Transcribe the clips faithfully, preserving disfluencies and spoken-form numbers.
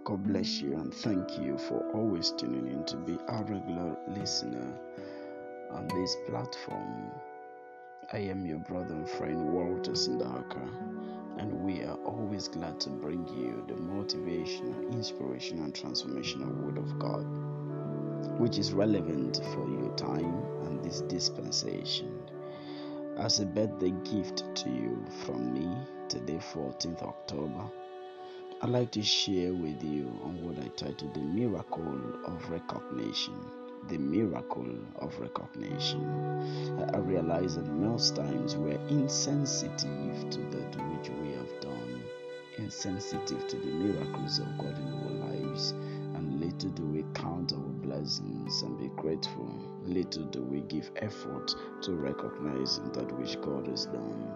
God bless you and thank you for always tuning in to be a regular listener on this platform. I am your brother and friend Walter Sindaka, and we are always glad to bring you the motivational, inspirational, and transformational Word of God, which is relevant for your time and this dispensation. As a birthday gift to you from me, today, fourteenth of October, I'd like to share with you on what I titled The Miracle of Recognition. The Miracle of Recognition. I realize that most times we're insensitive to that which we have done, insensitive to the miracles of God in our lives, and little do we count our blessings and be grateful. Little do we give effort to recognizing that which God has done.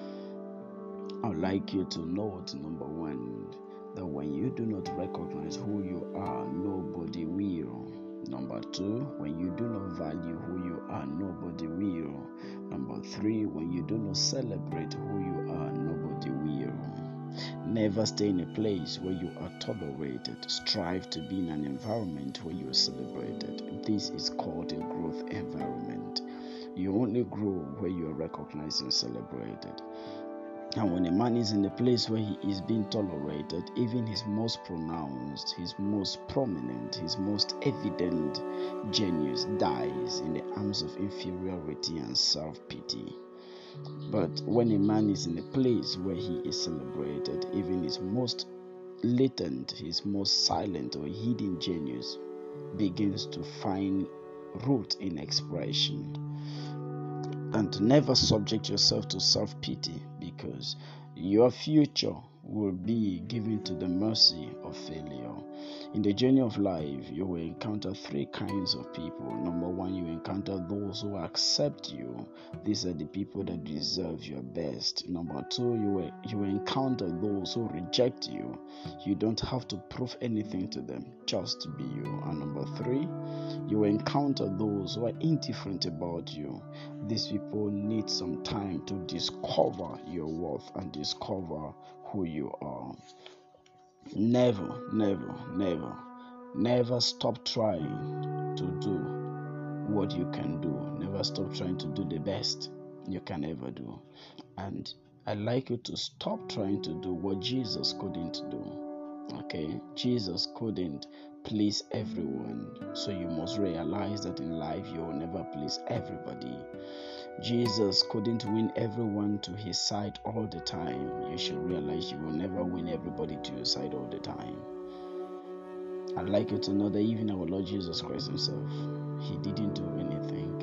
I'd like you to note, number one, that when you do not recognize who you are, nobody will. Number two, when you do not value who you are, nobody will. Number three, when you do not celebrate who you are, nobody will. Never stay in a place where you are tolerated. Strive to be in an environment where you are celebrated. This is called a growth environment. You only grow where you are recognized and celebrated. And when a man is in a place where he is being tolerated, even his most pronounced, his most prominent, his most evident genius dies in the arms of inferiority and self-pity. But when a man is in a place where he is celebrated, even his most latent, his most silent or hidden genius begins to find root in expression. And never subject yourself to self-pity, because your future will be given to the mercy of failure. In the journey of life, you will encounter three kinds of people. Number one, you encounter those who accept you. These are the people that deserve your best. Number two, you will, you will encounter those who reject you. You don't have to prove anything to them, just be you. And number three, you will encounter those who are indifferent about you. These people need some time to discover your worth and discover who you are. Never, never, never, never stop trying to do what you can do. Never stop trying to do the best you can ever do. And I'd like you to stop trying to do what Jesus couldn't do. Okay? Jesus couldn't please everyone. So you must realize that in life you will never please everybody. Jesus couldn't win everyone to his side all the time. You should realize you will never win everybody to your side all the time. I'd like you to know that even our Lord Jesus Christ himself, he didn't do anything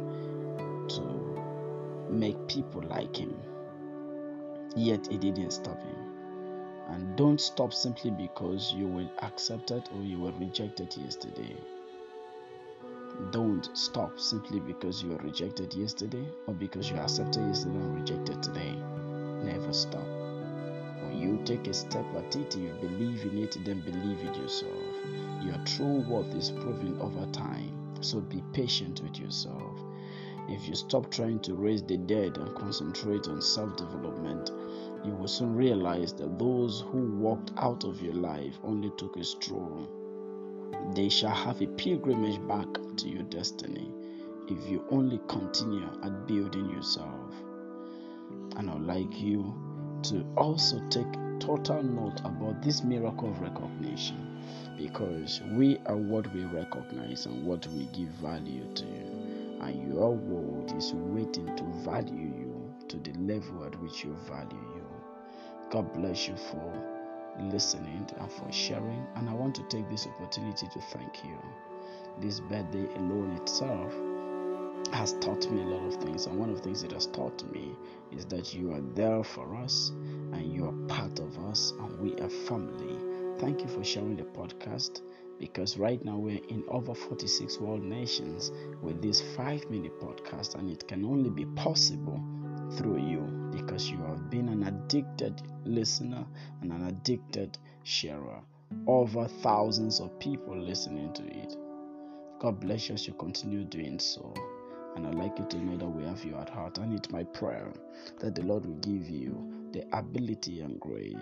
to make people like him. Yet it didn't stop him. And don't stop simply because you were accepted or you were rejected yesterday. Don't stop simply because you were rejected yesterday or because you accepted yesterday and rejected today. Never stop. When you take a step at it, you believe in it, then believe it yourself. Your true worth is proven over time. So be patient with yourself. If you stop trying to raise the dead and concentrate on self-development, you will soon realize that those who walked out of your life only took a stroll. They shall have a pilgrimage back to your destiny if you only continue at building yourself. And I'd like you to also take total note about this miracle of recognition, because we are what we recognize and what we give value to. And your world is waiting to value you to the level at which you value you. God bless you for listening and for sharing. And I want to take this opportunity to thank you. This birthday alone itself has taught me a lot of things. And one of the things it has taught me is that you are there for us and you are part of us and we are family. Thank you for sharing the podcast, because right now we're in over forty-six world nations with this five minute podcast, and it can only be possible through you, because you have been an addicted listener and an addicted sharer. Over thousands of people listening to it. God bless you as you continue doing so. And I'd like you to know that we have you at heart. And it's my prayer that the Lord will give you the ability and grace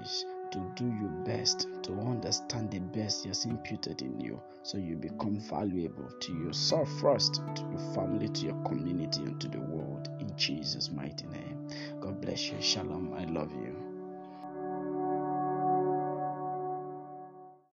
to do your best, to understand the best He has imputed in you, so you become valuable to yourself first, to your family, to your community, and to the world. In Jesus' mighty name. God bless you. Shalom. I love you.